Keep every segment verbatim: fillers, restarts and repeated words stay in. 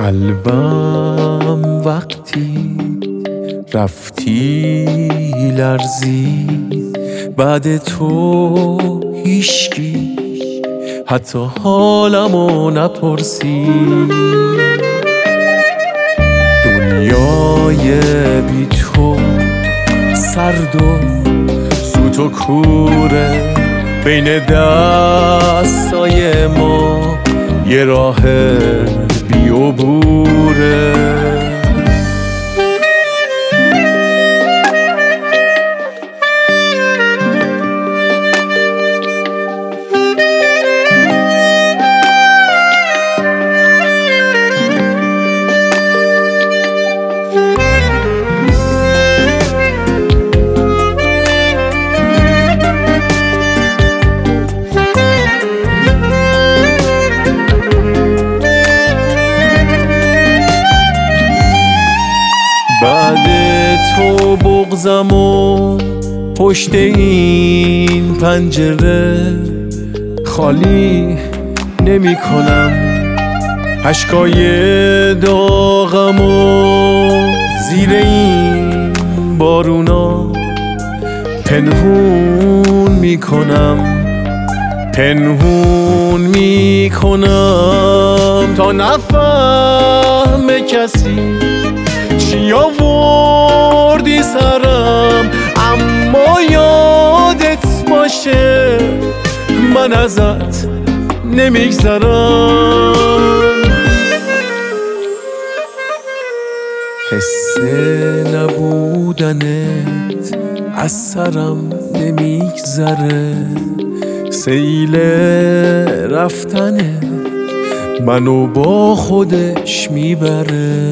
قلبم وقتی رفتی لرزید، بعد تو هیچکی حتی حالمو نپرسید. دنیای بی تو سرد و سوت و کوره، بین دستای ما یه راه بی عبوره. بعد تو بغضم و پشت این پنجره خالی نمی کنم، اشکای داغم و زیر این بارونا پنهون می کنم، پنهون می کنم تا نفهم کسی چی آوردی سرم، اما یادت باشه من ازت نمیگذرم. حس نبودنت از سرم نمیگذره، سیل رفتنت منو با خودش میبره.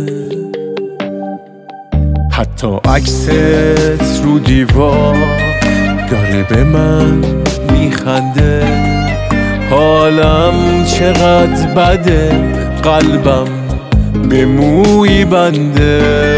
حتی عکست رو دیوار داره به من میخنده، حالم چقدر بده، قلبم به موی بنده.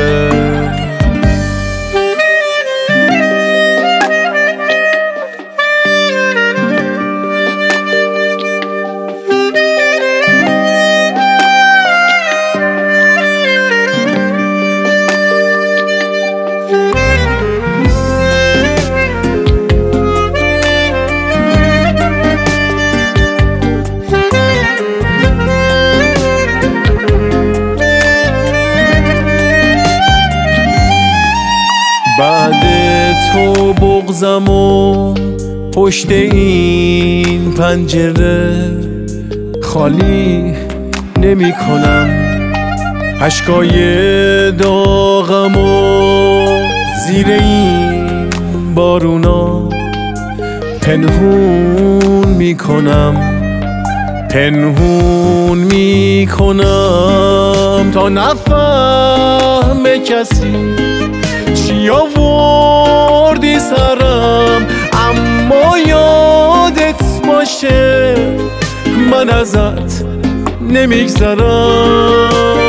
بعد تو بغضم و پشت این پنجره خالی نمی کنم، اشکای داغم و زیر این بارونا پنهون می کنم، پنهون می کنم تا نفهم کسی چی آوردی سرم، اما یادت باشه من ازت نمیگذرم.